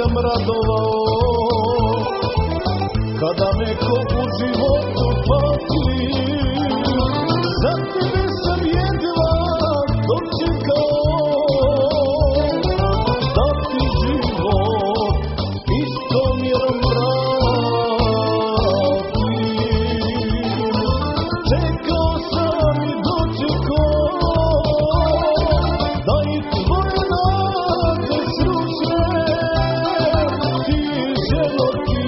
sam radovao kada me ko u životu pati. Za tebe sam jedva dočekao da ti život istom mjerom vrati. Čekao sam i dočekao da i tvoje nade sruše. Ti ženo ti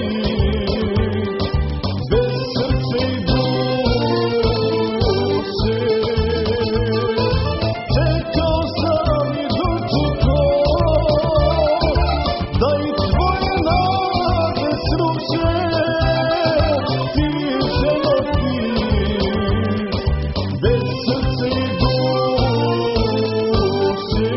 bez srce i duše. Čekao sam i dočekao da i tvoje nade sruše. Ti ženo ti bez srce i duše.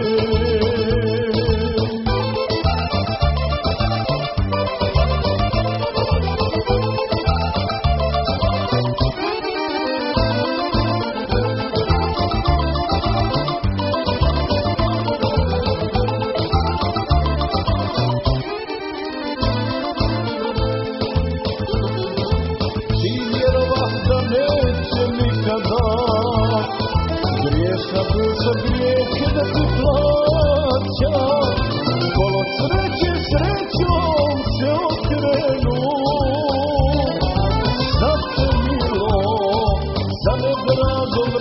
Ti vjerovah da neće nikada griješna duša grijehe da ti plaća. Kolo sreće srećom se okrenu. Za te milo, za nedrago